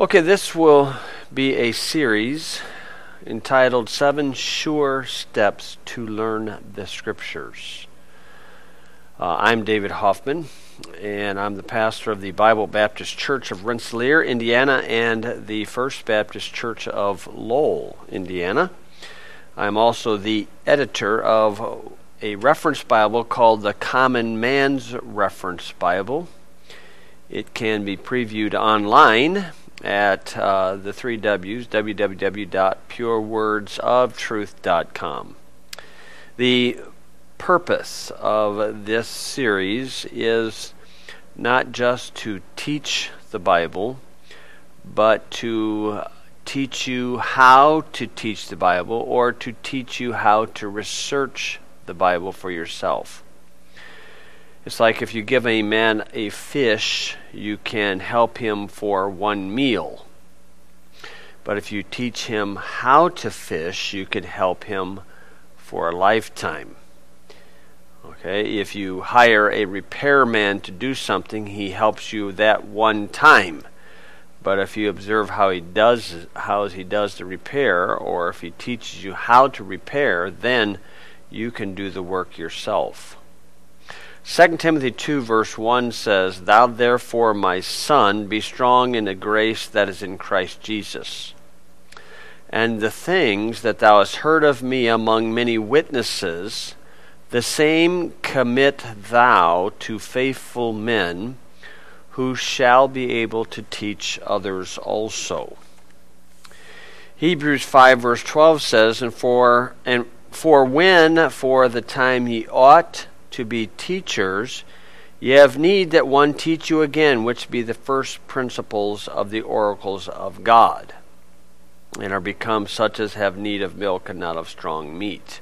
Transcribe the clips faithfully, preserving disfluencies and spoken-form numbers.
Okay, this will be a series entitled Seven Sure Steps to Learn the Scriptures. Uh, I'm David Hoffman, and I'm the pastor of the Bible Baptist Church of Rensselaer, Indiana, and the First Baptist Church of Lowell, Indiana. I'm also the editor of a reference Bible called the Common Man's Reference Bible. It can be previewed online at uh, the three W's, w w w dot pure words of truth dot com. The purpose of this series is not just to teach the Bible, but to teach you how to teach the Bible, or to teach you how to research the Bible for yourself. It's like if you give a man a fish, you can help him for one meal. But if you teach him how to fish, you can help him for a lifetime. Okay, if you hire a repairman to do something, he helps you that one time. But if you observe how he does how he does the repair, or if he teaches you how to repair, then you can do the work yourself. Second Timothy two verse one says, "Thou therefore, my son, be strong in the grace that is in Christ Jesus. And the things that thou hast heard of me among many witnesses, the same commit thou to faithful men, who shall be able to teach others also." Hebrews five verse twelve says, "And for and for when for the time ye ought to be teachers, ye have need that one teach you again, which be the first principles of the oracles of God, and are become such as have need of milk and not of strong meat."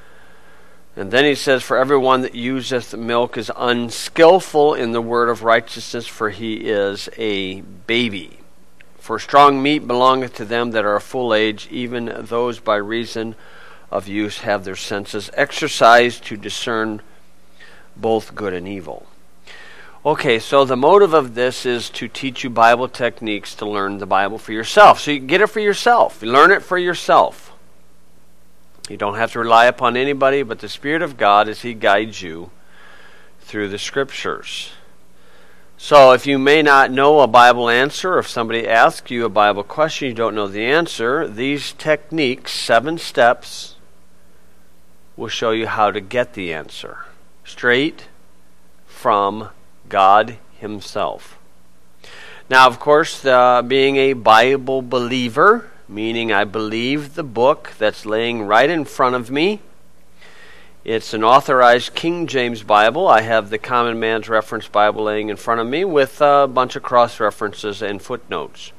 And then he says, "For everyone that useth milk is unskillful in the word of righteousness, for he is a baby. For strong meat belongeth to them that are of full age, even those by reason of use have their senses exercised to discern both good and evil." Okay, so the motive of this is to teach you Bible techniques to learn the Bible for yourself. So you can get it for yourself. You learn it for yourself. You don't have to rely upon anybody but the Spirit of God as He guides you through the Scriptures. So if you may not know a Bible answer, or if somebody asks you a Bible question, you don't know the answer, these techniques, seven steps, will show you how to get the answer straight from God Himself. Now, of course, uh, being a Bible believer, meaning I believe the book that's laying right in front of me. It's an authorized King James Bible. I have the Common Man's Reference Bible laying in front of me with a bunch of cross-references and footnotes.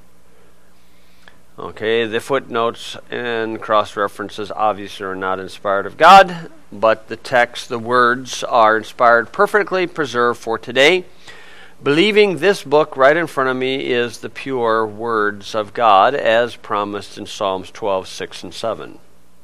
Okay, the footnotes and cross-references obviously are not inspired of God, but the text, the words, are inspired, perfectly preserved for today. Believing this book right in front of me is the pure words of God, as promised in Psalms twelve, six, and seven.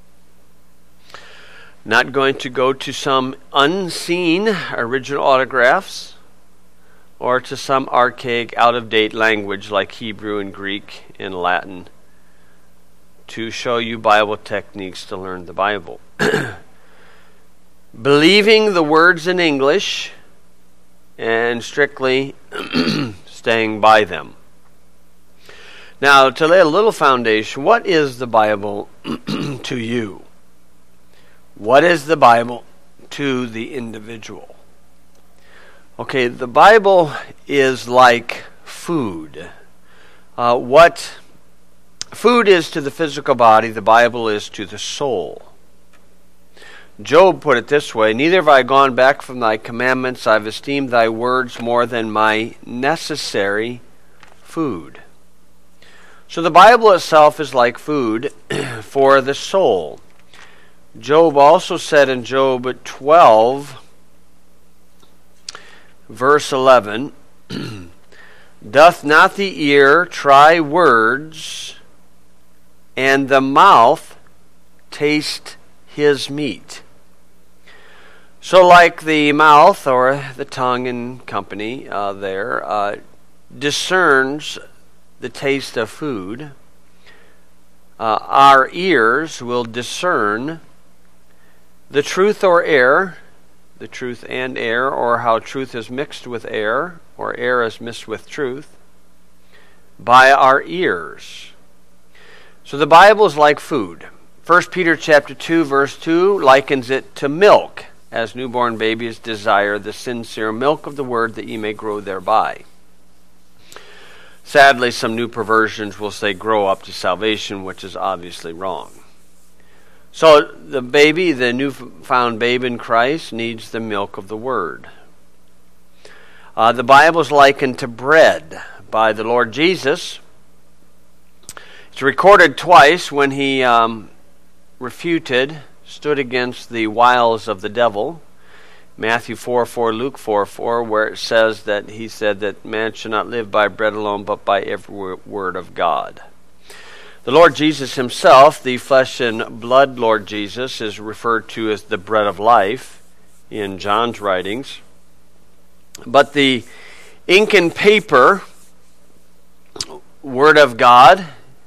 Not going to go to some unseen original autographs, or to some archaic, out-of-date language like Hebrew and Greek and Latin, to show you Bible techniques to learn the Bible. Believing the words in English and strictly staying by them. Now, to lay a little foundation, what is the Bible to you? What is the Bible to the individual? Okay, the Bible is like food. Uh, what food is to the physical body, the Bible is to the soul. Job put it this way, "Neither have I gone back from thy commandments, I have esteemed thy words more than my necessary food." So the Bible itself is like food for the soul. Job also said in Job twelve, verse eleven, "Doth not the ear try words, and the mouth taste his meat?" So like the mouth, or the tongue in company uh, there, uh, discerns the taste of food, uh, our ears will discern the truth or error, the truth and error, or how truth is mixed with error, or error is mixed with truth, by our ears. So the Bible is like food. First Peter chapter two, verse two likens it to milk, as newborn babies desire the sincere milk of the word that ye may grow thereby. Sadly, some new perversions will say grow up to salvation, which is obviously wrong. So the baby, the newfound babe in Christ, needs the milk of the word. Uh, the Bible is likened to bread by the Lord Jesus. It's recorded twice when he um, refuted, stood against the wiles of the devil. Matthew four four, Luke four four, where it says that he said that man should not live by bread alone, but by every word of God. The Lord Jesus himself, the flesh and blood Lord Jesus, is referred to as the bread of life in John's writings. But the ink and paper word of God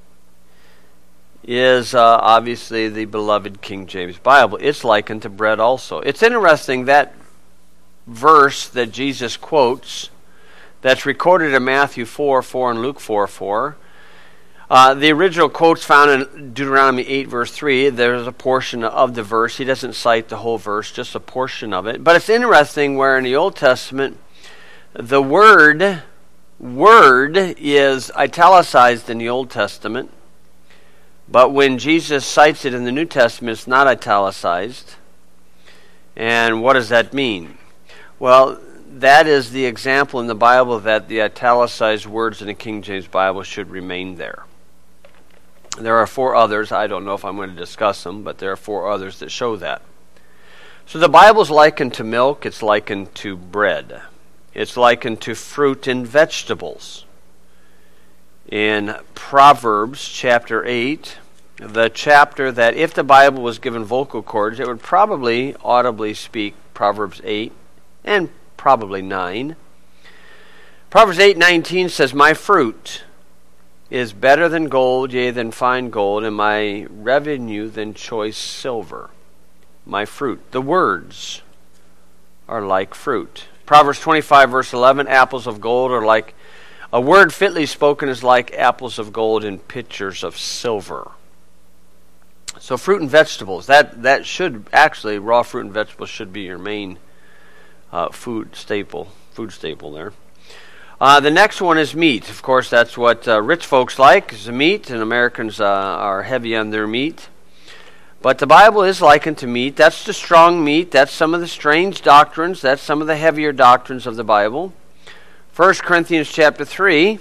is uh, obviously the beloved King James Bible. It's likened to bread also. It's interesting that verse that Jesus quotes, that's recorded in Matthew four four and Luke four four, Uh, the original quote's found in Deuteronomy eight, verse three. There's a portion of the verse. He doesn't cite the whole verse, just a portion of it. But it's interesting where in the Old Testament, the word, word is italicized in the Old Testament. But when Jesus cites it in the New Testament, it's not italicized. And what does that mean? Well, that is the example in the Bible that the italicized words in the King James Bible should remain there. There are four others. I don't know if I'm going to discuss them, but there are four others that show that. So the Bible is likened to milk. It's likened to bread. It's likened to fruit and vegetables. In Proverbs chapter eight, the chapter that if the Bible was given vocal cords, it would probably audibly speak Proverbs eight and probably nine. Proverbs eight nineteen says, my fruit is better than gold, yea, than fine gold, and my revenue than choice silver. My fruit. The words are like fruit. Proverbs twenty-five, verse eleven, apples of gold are like, a word fitly spoken is like apples of gold in pitchers of silver. So fruit and vegetables, that, that should, actually, raw fruit and vegetables should be your main uh, food staple, food staple there. Uh, the next one is meat. Of course, that's what uh, rich folks like, is the meat, and Americans uh, are heavy on their meat. But the Bible is likened to meat. That's the strong meat. That's some of the strange doctrines. That's some of the heavier doctrines of the Bible. First Corinthians chapter three,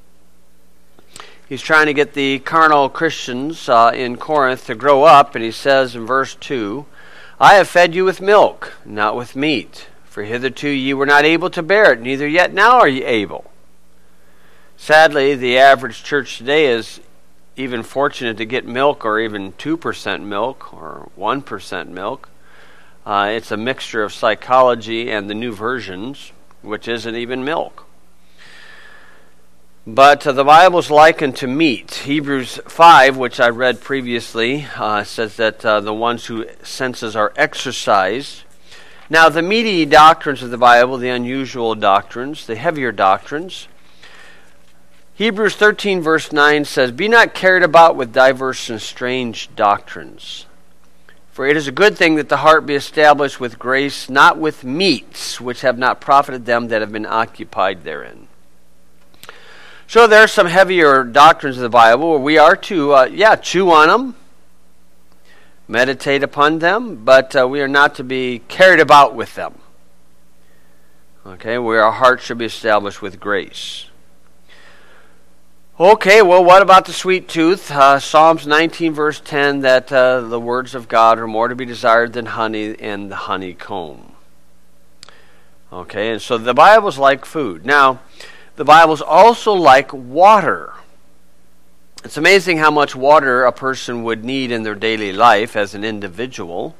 he's trying to get the carnal Christians uh, in Corinth to grow up, and he says in verse two, I have fed you with milk, not with meat. For hitherto ye were not able to bear it, neither yet now are ye able. Sadly, the average church today is even fortunate to get milk, or even two percent milk, or one percent milk. Uh, it's a mixture of psychology and the new versions, which isn't even milk. But uh, the Bible's likened to meat. Hebrews five, which I read previously, uh, says that uh, the ones whose senses are exercised. Now, the meaty doctrines of the Bible, the unusual doctrines, the heavier doctrines, Hebrews thirteen, verse nine says, be not carried about with diverse and strange doctrines. For it is a good thing that the heart be established with grace, not with meats, which have not profited them that have been occupied therein. So there are some heavier doctrines of the Bible where we are to, uh, yeah, chew on them, meditate upon them, but uh, we are not to be carried about with them. Okay, where our heart should be established with grace. Okay, well, what about the sweet tooth? Uh, Psalms nineteen, verse ten, that uh, the words of God are more to be desired than honey and the honeycomb. Okay, and so the Bible's like food. Now, the Bible's also like water. It's amazing how much water a person would need in their daily life as an individual.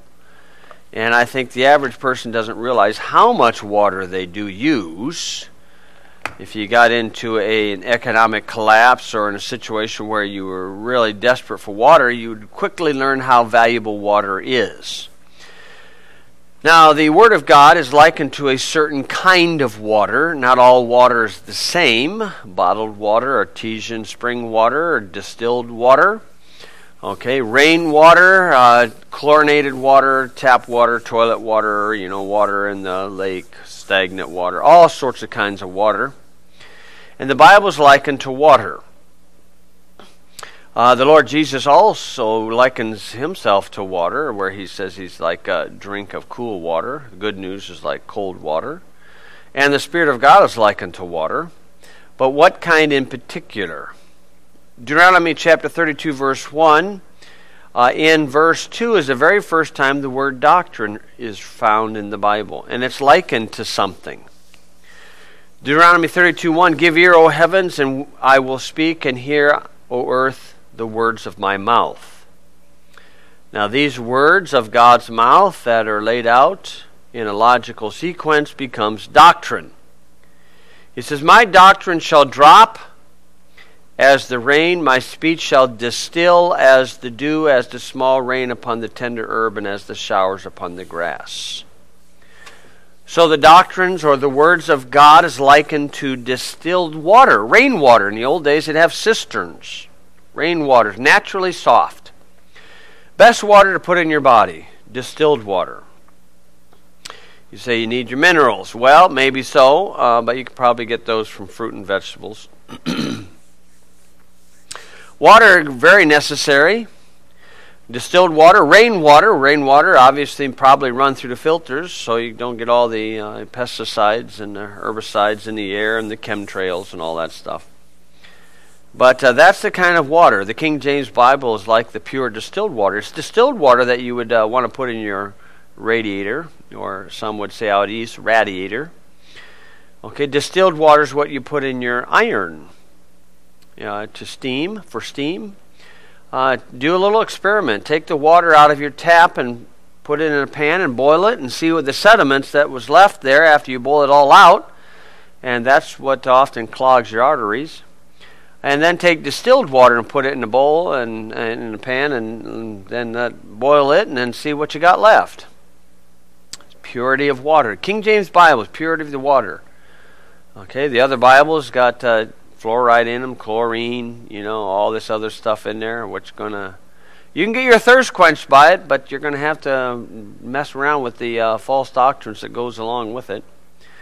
And I think the average person doesn't realize how much water they do use. If you got into a, an economic collapse or in a situation where you were really desperate for water, you would quickly learn how valuable water is. Now, the Word of God is likened to a certain kind of water. Not all water is the same. Bottled water, artesian spring water, or distilled water. Okay, rainwater, uh, chlorinated water, tap water, toilet water, you know, water in the lake, stagnant water, all sorts of kinds of water. And the Bible is likened to water. Uh, the Lord Jesus also likens himself to water, where he says he's like a drink of cool water. The good news is like cold water. And the Spirit of God is likened to water. But what kind in particular? Deuteronomy chapter thirty-two, verse one. Uh, in verse two is the very first time the word doctrine is found in the Bible. And it's likened to something. Deuteronomy thirty-two, one. Give ear, O heavens, and I will speak, and hear, O earth, the words of my mouth. Now these words of God's mouth that are laid out in a logical sequence becomes doctrine. He says, my doctrine shall drop as the rain, my speech shall distill as the dew, as the small rain upon the tender herb, and as the showers upon the grass. So the doctrines or the words of God is likened to distilled water, rainwater. In the old days, they'd have cisterns. Rainwater is naturally soft. Best water to put in your body, distilled water. You say you need your minerals. Well, maybe so, uh, but you could probably get those from fruit and vegetables. Water, very necessary. Distilled water, rainwater. Rainwater obviously probably run through the filters so you don't get all the uh, pesticides and the herbicides in the air and the chemtrails and all that stuff. But uh, that's the kind of water. The King James Bible is like the pure distilled water. It's distilled water that you would uh, want to put in your radiator, or some would say out east, radiator. Okay, distilled water is what you put in your iron uh, to steam, for steam. Uh, do a little experiment. Take the water out of your tap and put it in a pan and boil it and see what the sediments that was left there after you boil it all out. And that's what often clogs your arteries. And then take distilled water and put it in a bowl and, and in a pan and, and then uh, boil it and then see what you got left. It's purity of water. King James Bible is purity of the water. Okay, the other Bibles got uh, fluoride in them, chlorine, you know, all this other stuff in there, which gonna, you can get your thirst quenched by it, but you're going to have to mess around with the uh, false doctrines that goes along with it.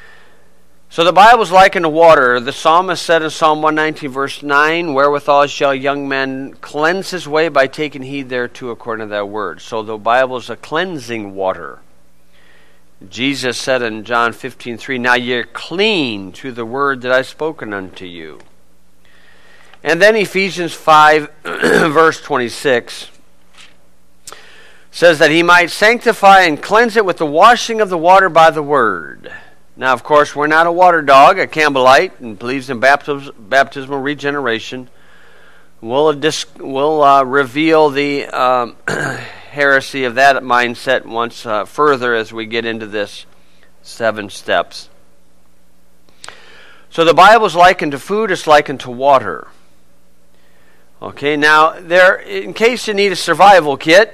So the Bible's likened to water. The psalmist said in Psalm one nineteen, verse nine, wherewithal shall young man cleanse his way by taking heed thereto according to thy word. So the Bible's a cleansing water. Jesus said in John fifteen, three, now ye are clean through the word that I have spoken unto you. And then Ephesians five, verse twenty-six, says that he might sanctify and cleanse it with the washing of the water by the word. Now, of course, we're not a water dog, a Campbellite, and believes in baptism, baptismal regeneration. We'll, dis, we'll uh, reveal the um, heresy of that mindset once uh, further as we get into this seven steps. So the Bible is likened to food, it's likened to water. Okay, now, there, in case you need a survival kit,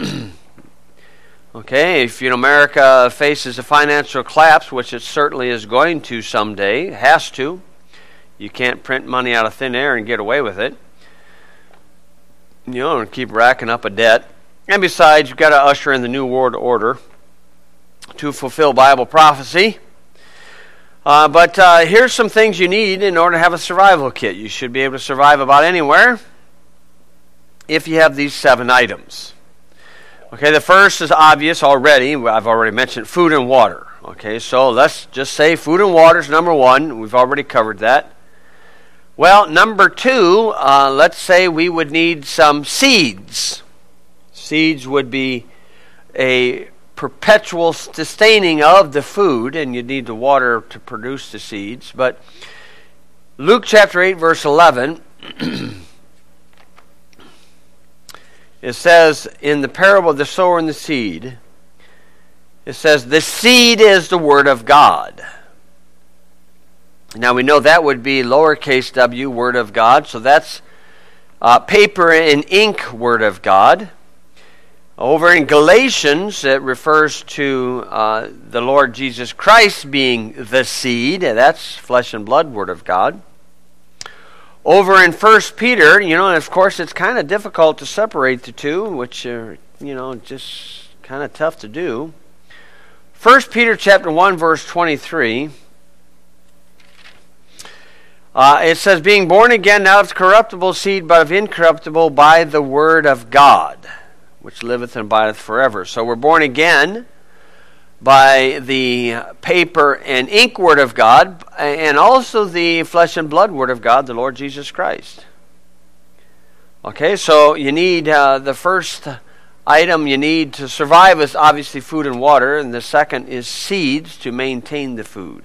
okay, if you know America faces a financial collapse, which it certainly is going to someday, has to. You can't print money out of thin air and get away with it. You know, and keep racking up a debt. And besides, you've got to usher in the New World Order to fulfill Bible prophecy. Uh, but uh, here's some things you need in order to have a survival kit. You should be able to survive about anywhere if you have these seven items. Okay, the first is obvious already. I've already mentioned food and water. Okay, so let's just say food and water is number one. We've already covered that. Well, number two, uh, let's say we would need some seeds. Seeds would be a perpetual sustaining of the food, and you'd need the water to produce the seeds. But Luke chapter eight, verse eleven, it says in the parable of the sower and the seed, it says, the seed is the word of God. Now we know that would be lowercase w, Word of God. So that's uh, paper and ink, Word of God. Over in Galatians, it refers to uh, the Lord Jesus Christ being the seed. That's flesh and blood, Word of God. Over in First Peter, you know, and of course it's kind of difficult to separate the two, which are, you know, just kind of tough to do. First Peter chapter one, verse twenty-three. Uh, it says, being born again, not of corruptible seed, but of incorruptible, by the word of God, which liveth and abideth forever. So we're born again by the paper and ink Word of God, and also the flesh and blood Word of God, the Lord Jesus Christ. Okay, so you need, uh, the first item you need to survive is obviously food and water, and the second is seeds to maintain the food.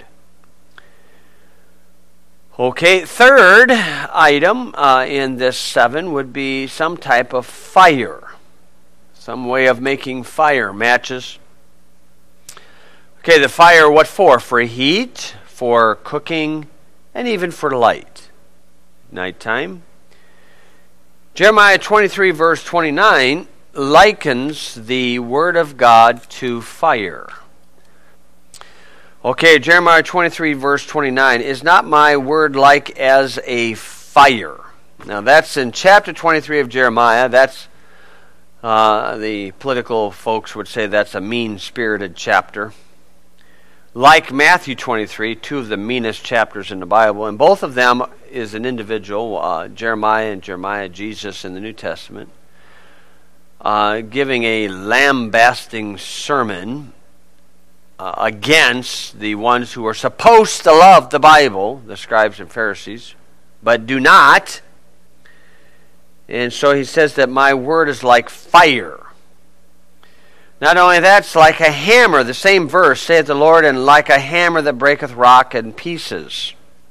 Okay, third item uh, in this seven would be some type of fire. Some way of making fire, matches. Okay, the fire, what for? For heat, for cooking, and even for light. Nighttime. Jeremiah twenty-three, verse twenty-nine, likens the Word of God to fire. Okay, Jeremiah twenty-three, verse twenty-nine, is not my word like as a fire? Now that's in chapter twenty-three of Jeremiah. That's, uh, the political folks would say that's a mean-spirited chapter. Like Matthew twenty-three, two of the meanest chapters in the Bible, and both of them is an individual, uh, Jeremiah and Jeremiah, Jesus in the New Testament, uh, giving a lambasting sermon Uh, against the ones who are supposed to love the Bible, the scribes and Pharisees, but do not. And so he says that my word is like fire. Not only that, it's like a hammer, the same verse, saith the Lord, and like a hammer that breaketh rock in pieces.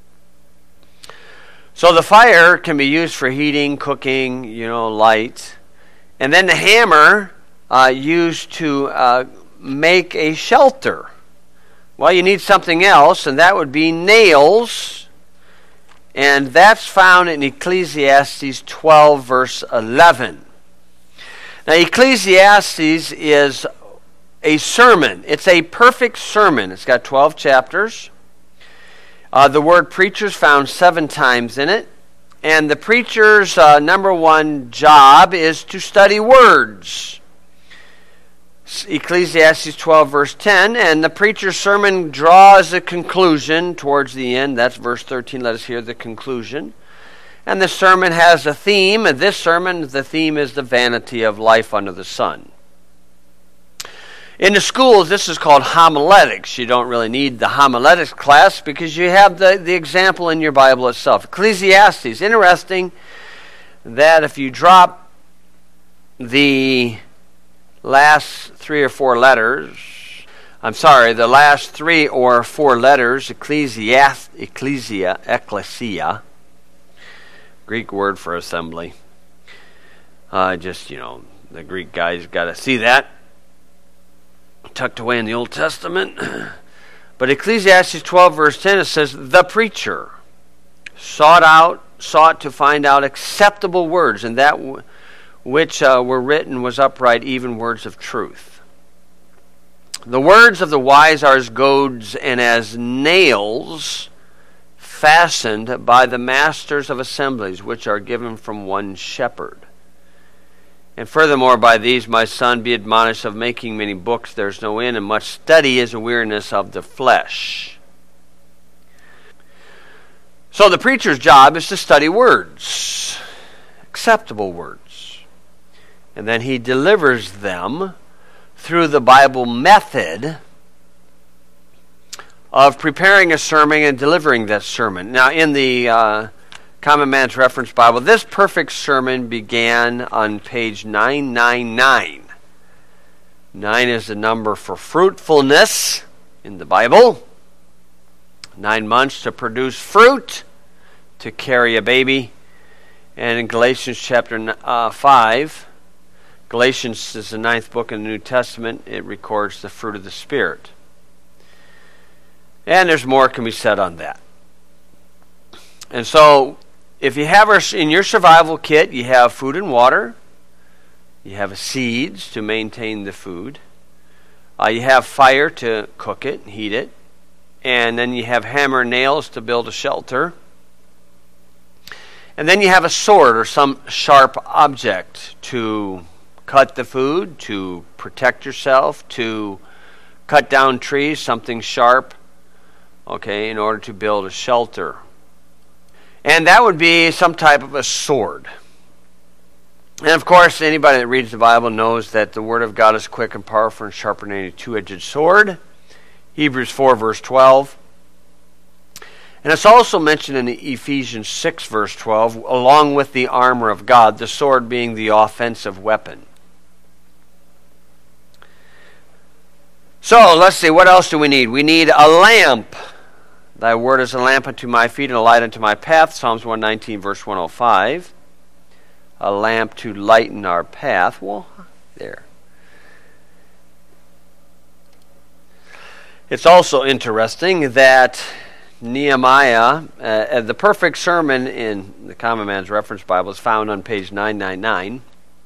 So the fire can be used for heating, cooking, you know, light. And then the hammer uh, used to uh, make a shelter. Well, you need something else, and that would be nails. And that's found in Ecclesiastes twelve, verse eleven. Now, Ecclesiastes is a sermon. It's a perfect sermon. It's got twelve chapters. Uh, the word preacher is found seven times in it. And the preacher's uh, number one job is to study words. Ecclesiastes twelve, verse ten, and the preacher's sermon draws a conclusion towards the end. That's verse thirteen. Let us hear the conclusion. And the sermon has a theme, and this sermon, the theme is the vanity of life under the sun. In the schools, this is called homiletics. You don't really need the homiletics class because you have the, the example in your Bible itself. Ecclesiastes, interesting that if you drop the last three or four letters, I'm sorry, the last three or four letters, ecclesiast, ecclesia, ecclesia, Greek word for assembly. Uh, just, you know, the Greek guys got to see that. Tucked away in the Old Testament. But Ecclesiastes twelve, verse ten, it says, the preacher sought out, sought to find out acceptable words, and that w- which uh, were written was upright, even words of truth. The words of the wise are as goads and as nails fastened by the masters of assemblies, which are given from one shepherd. And furthermore, by these, my son, be admonished of making many books. There's no end, and much study is a weariness of the flesh. So the preacher's job is to study words, acceptable words. And then he delivers them through the Bible method of preparing a sermon and delivering that sermon. Now, in the uh, Common Man's Reference Bible, this perfect sermon began on page nine ninety-nine. Nine is the number for fruitfulness in the Bible. Nine months to produce fruit, to carry a baby. And in Galatians chapter uh, five, Galatians is the ninth book in the New Testament. It records the fruit of the Spirit. And there's more can be said on that. And so, if you have a, in your survival kit, you have food and water, you have seeds to maintain the food, uh, you have fire to cook it, heat it, and then you have hammer and nails to build a shelter. And then you have a sword or some sharp object to cut the food, to protect yourself, to cut down trees, something sharp, okay, in order to build a shelter. And that would be some type of a sword. And of course, anybody that reads the Bible knows that the Word of God is quick and powerful and sharper than any two-edged sword. Hebrews four, verse twelve. And it's also mentioned in Ephesians six, verse twelve, along with the armor of God, the sword being the offensive weapon. So, let's see, what else do we need? We need a lamp. Thy word is a lamp unto my feet and a light unto my path, Psalms one nineteen, verse one oh five. A lamp to lighten our path. Well, there. It's also interesting that Nehemiah, uh, the perfect sermon in the Common Man's Reference Bible is found on page nine ninety-nine.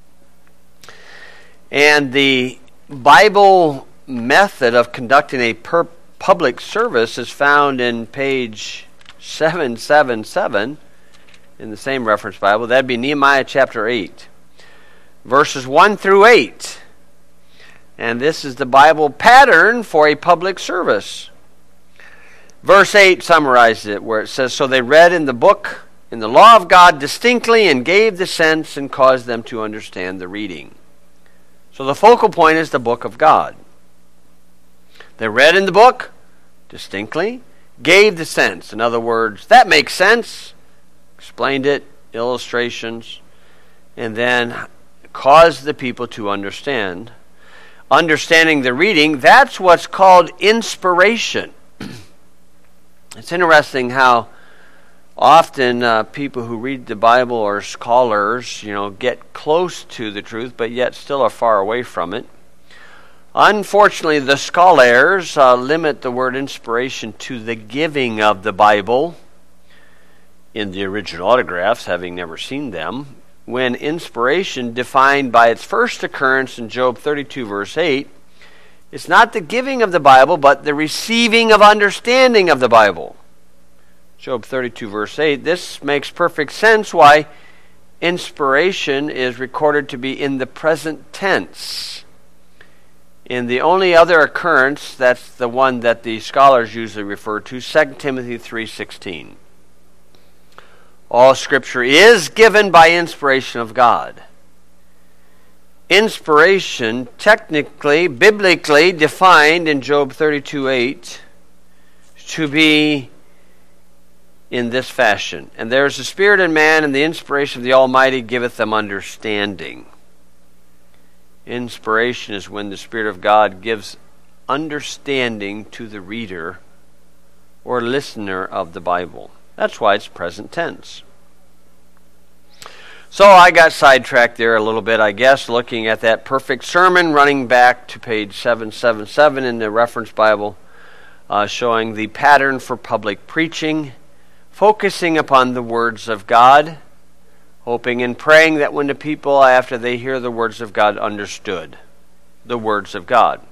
And the Bible method of conducting a per- public service is found in page seven seventy-seven in the same reference Bible. That'd be Nehemiah chapter eight, verses one through eight. And this is the Bible pattern for a public service. Verse eight summarizes it, where it says, So they read in the book, in the law of God distinctly, and gave the sense and caused them to understand the reading. So the focal point is the book of God. They read in the book distinctly, gave the sense. In other words, that makes sense. Explained it, illustrations, and then caused the people to understand. Understanding the reading, that's what's called inspiration. It's interesting how often uh, people who read the Bible or scholars, you know, get close to the truth, but yet still are far away from it. Unfortunately, the scholars uh, limit the word inspiration to the giving of the Bible in the original autographs, having never seen them, when inspiration, defined by its first occurrence in Job thirty-two, verse eight, is not the giving of the Bible, but the receiving of understanding of the Bible. Job thirty-two, verse eight. This makes perfect sense why inspiration is recorded to be in the present tense. In the only other occurrence, that's the one that the scholars usually refer to, Second Timothy three sixteen. All Scripture is given by inspiration of God. Inspiration, technically, biblically defined in Job thirty-two eight, to be in this fashion. And there is a spirit in man, and the inspiration of the Almighty giveth them understanding. Inspiration is when the Spirit of God gives understanding to the reader or listener of the Bible. That's why it's present tense. So I got sidetracked there a little bit, I guess, looking at that perfect sermon, running back to page seven seventy-seven in the reference Bible, uh, showing the pattern for public preaching, focusing upon the words of God, hoping and praying that when the people, after they hear the words of God, understood the words of God.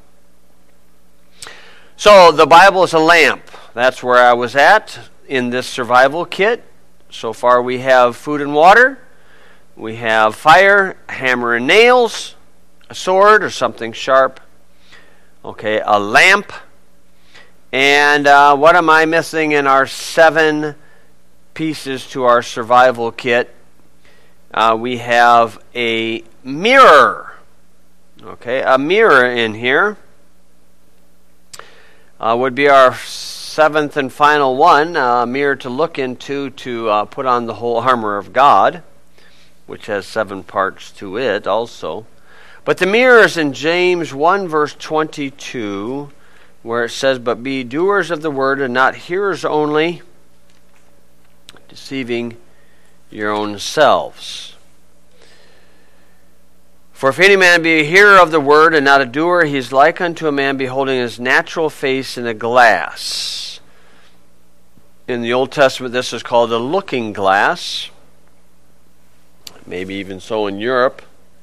So the Bible is a lamp. That's where I was at in this survival kit. So far we have food and water. We have fire, hammer and nails, a sword or something sharp. Okay, a lamp. And uh, what am I missing in our seven pieces to our survival kit? Uh, we have a mirror. Okay, a mirror in here uh, would be our seventh and final one, a mirror to look into to uh, put on the whole armor of God, which has seven parts to it also. But the mirror is in James one, verse twenty-two, where it says, But be doers of the word and not hearers only, deceiving your own selves. For if any man be a hearer of the word and not a doer, he is like unto a man beholding his natural face in a glass. In the Old Testament, this is called a looking glass. Maybe even so in Europe.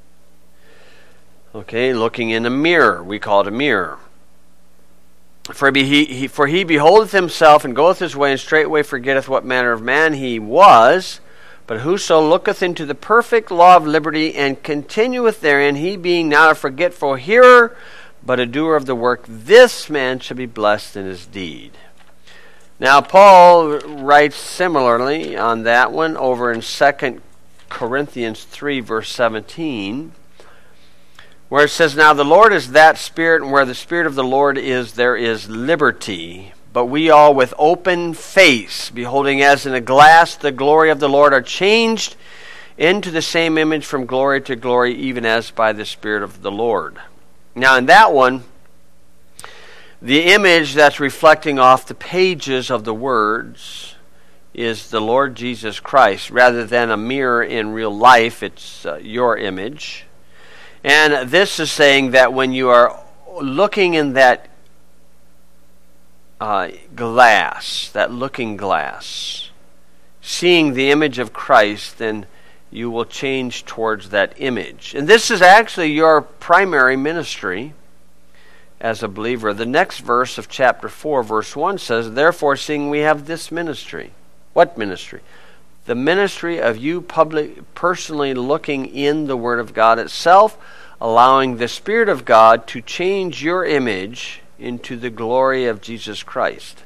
Okay, looking in a mirror. We call it a mirror. For he, he, for he beholdeth himself, and goeth his way, and straightway forgetteth what manner of man he was. But whoso looketh into the perfect law of liberty, and continueth therein, he being not a forgetful hearer, but a doer of the work, this man shall be blessed in his deed. Now, Paul writes similarly on that one over in Second Corinthians three, verse seventeen, where it says, Now the Lord is that Spirit, and where the Spirit of the Lord is, there is liberty. But we all with open face, beholding as in a glass the glory of the Lord, are changed into the same image from glory to glory, even as by the Spirit of the Lord. Now in that one, the image that's reflecting off the pages of the words is the Lord Jesus Christ. Rather than a mirror in real life, it's uh, your image. And this is saying that when you are looking in that uh, glass, that looking glass, seeing the image of Christ, then you will change towards that image. And this is actually your primary ministry as a believer. The next verse of chapter four, verse one says, Therefore, seeing we have this ministry. What ministry? The ministry of you public, personally looking in the Word of God itself, allowing the Spirit of God to change your image into the glory of Jesus Christ.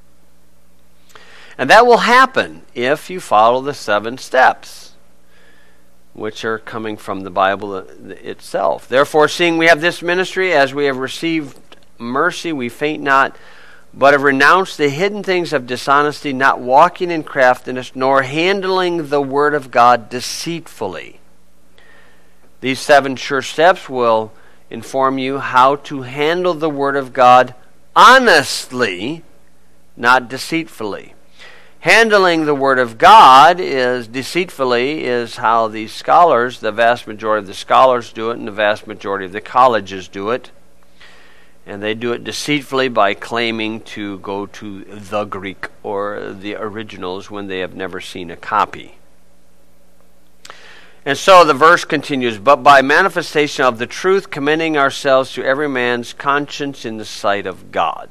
And that will happen if you follow the seven steps, which are coming from the Bible itself. Therefore, seeing we have this ministry, as we have received mercy, we faint not, but have renounced the hidden things of dishonesty, not walking in craftiness, nor handling the word of God deceitfully. These seven sure steps will inform you how to handle the word of God honestly, not deceitfully. Handling the Word of God is deceitfully is how the scholars, the vast majority of the scholars do it, and the vast majority of the colleges do it. And they do it deceitfully by claiming to go to the Greek or the originals when they have never seen a copy. And so the verse continues, But by manifestation of the truth, commending ourselves to every man's conscience in the sight of God.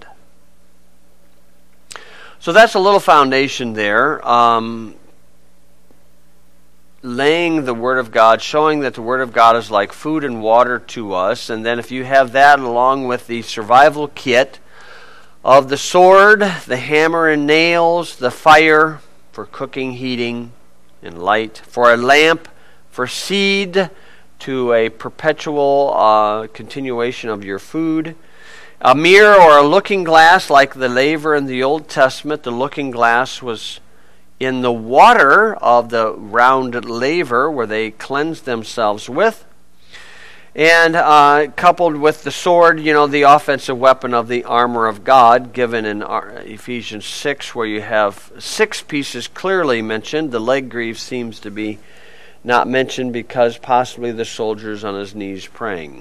So that's a little foundation there, um, laying the Word of God, showing that the Word of God is like food and water to us. And then if you have that along with the survival kit of the sword, the hammer and nails, the fire for cooking, heating, and light, for a lamp, for seed to a perpetual uh, continuation of your food, a mirror or a looking glass like the laver in the Old Testament. The looking glass was in the water of the round laver where they cleansed themselves with. And uh, coupled with the sword, you know, the offensive weapon of the armor of God, given in Ephesians six, where you have six pieces clearly mentioned. The leg greave seems to be not mentioned because possibly the soldier's on his knees praying.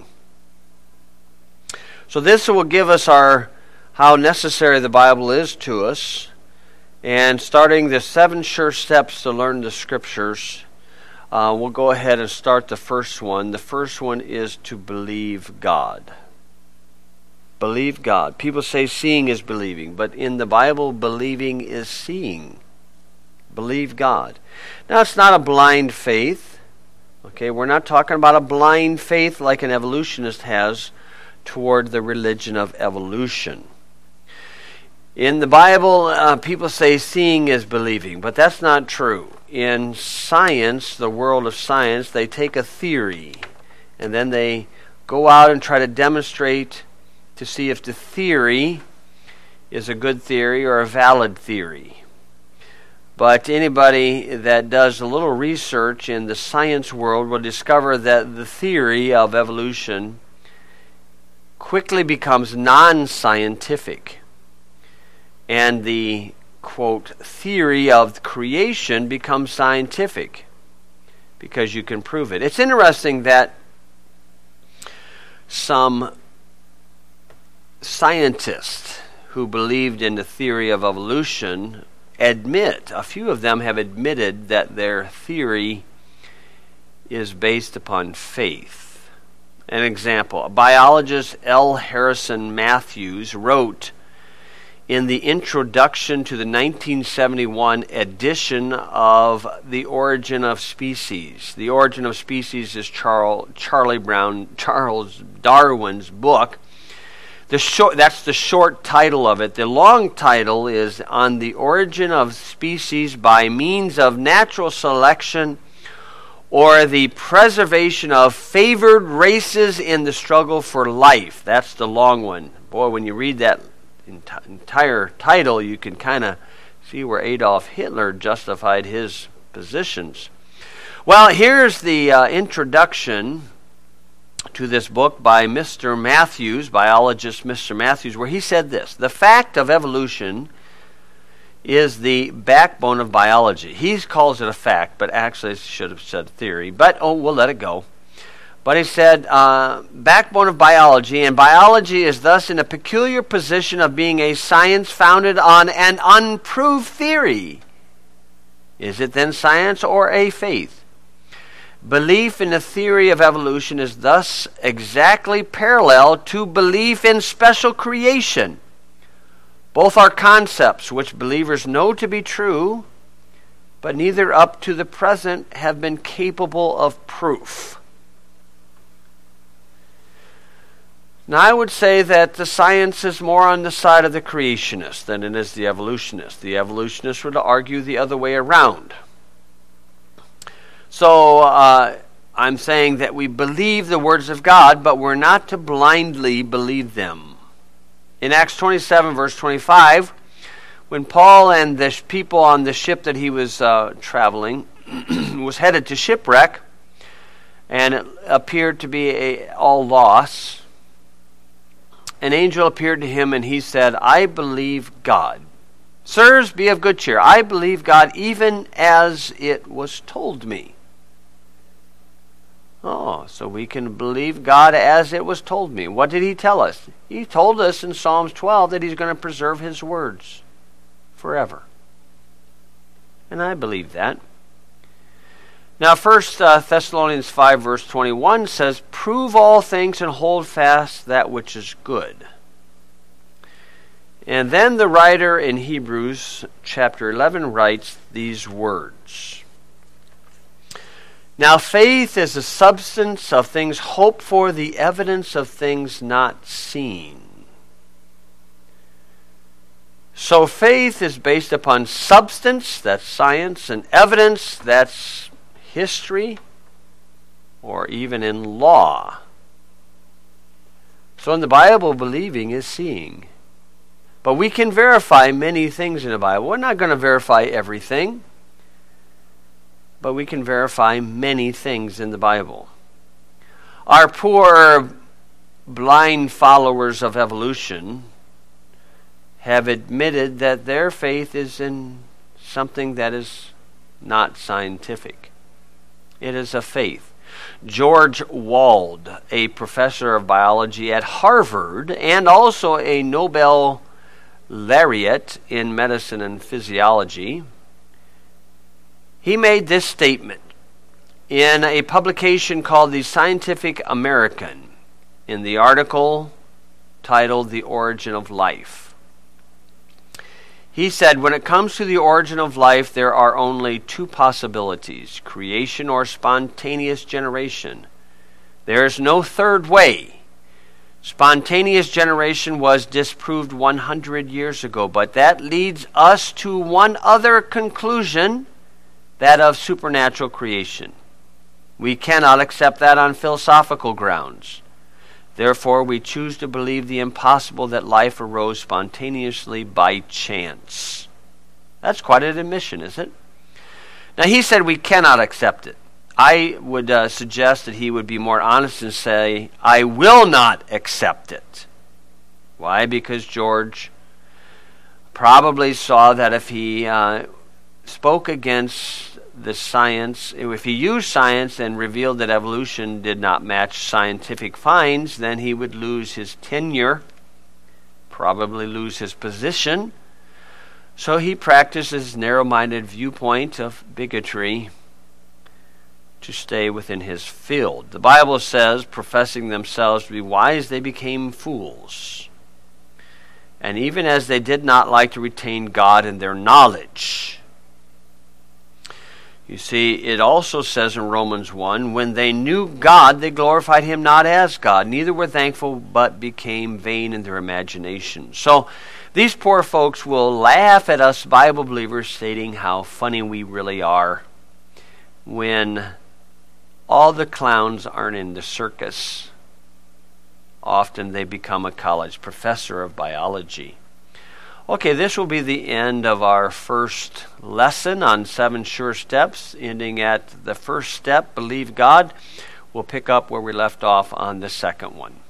So this will give us our how necessary the Bible is to us. And starting the seven sure steps to learn the Scriptures, uh, we'll go ahead and start the first one. The first one is to believe God. Believe God. People say seeing is believing, but in the Bible, believing is seeing. Believe God. Now, it's not a blind faith. Okay, we're not talking about a blind faith like an evolutionist has toward the religion of evolution. In the Bible, uh, people say seeing is believing, but that's not true. In science, the world of science, they take a theory, and then they go out and try to demonstrate to see if the theory is a good theory or a valid theory. But anybody that does a little research in the science world will discover that the theory of evolution quickly becomes non-scientific. And the, quote, theory of creation becomes scientific because you can prove it. It's interesting that some scientists who believed in the theory of evolution admit, a few of them have admitted that their theory is based upon faith. An example, biologist L. Harrison Matthews wrote in the introduction to the nineteen seventy-one edition of The Origin of Species. The Origin of Species is Charles, Charlie Brown, Charles Darwin's book. The short, that's the short title of it. The long title is On the Origin of Species by Means of Natural Selection or the Preservation of Favored Races in the Struggle for Life. That's the long one. Boy, when you read that entire title, you can kind of see where Adolf Hitler justified his positions. Well, here's the uh, introduction to this book by Mister Matthews, biologist Mister Matthews, where he said this: the fact of evolution is the backbone of biology. He calls it a fact, but actually it should have said theory, but oh, we'll let it go. But he said, uh, backbone of biology, and biology is thus in a peculiar position of being a science founded on an unproved theory. Is it then science or a faith? Belief in the theory of evolution is thus exactly parallel to belief in special creation. Both are concepts which believers know to be true, but neither up to the present have been capable of proof. Now, I would say that the science is more on the side of the creationist than it is the evolutionist. The evolutionist would argue the other way around. So, uh, I'm saying that we believe the words of God, but we're not to blindly believe them. In Acts twenty-seven, verse twenty-five, when Paul and the people on the ship that he was uh, traveling was headed to shipwreck, and it appeared to be a, all loss, an angel appeared to him and he said, I believe God. Sirs, be of good cheer. I believe God even as it was told me. Oh, so we can believe God as it was told me. What did he tell us? He told us in Psalms twelve that he's going to preserve his words forever. And I believe that. Now, First uh, Thessalonians five, verse twenty-one says, prove all things and hold fast that which is good. And then the writer in Hebrews chapter eleven writes these words. Now, faith is the substance of things hoped for, the evidence of things not seen. So faith is based upon substance, that's science, and evidence, that's history, or even in law. So in the Bible, believing is seeing. But we can verify many things in the Bible. We're not going to verify everything, but we can verify many things in the Bible. Our poor, blind followers of evolution have admitted that their faith is in something that is not scientific. It is a faith. George Wald, a professor of biology at Harvard and also a Nobel laureate in medicine and physiology, he made this statement in a publication called The Scientific American, in the article titled The Origin of Life. He said, when it comes to the origin of life, there are only two possibilities, creation or spontaneous generation. There is no third way. Spontaneous generation was disproved one hundred years ago, but that leads us to one other conclusion, that of supernatural creation. We cannot accept that on philosophical grounds. Therefore, we choose to believe the impossible, that life arose spontaneously by chance. That's quite an admission, isn't it? Now, he said we cannot accept it. I would uh, suggest that he would be more honest and say, I will not accept it. Why? Because George probably saw that if he uh, spoke against the science, if he used science and revealed that evolution did not match scientific finds, then he would lose his tenure, probably lose his position. So he practices narrow-minded viewpoint of bigotry to stay within his field. The Bible says, professing themselves to be wise, they became fools. And even as they did not like to retain God in their knowledge. You see, it also says in Romans one, when they knew God, they glorified him not as God. Neither were thankful, but became vain in their imagination. So these poor folks will laugh at us Bible believers, stating how funny we really are when all the clowns aren't in the circus. Often they become a college professor of biology. Okay, this will be the end of our first lesson on seven sure steps, ending at the first step, believe God. We'll pick up where we left off on the second one.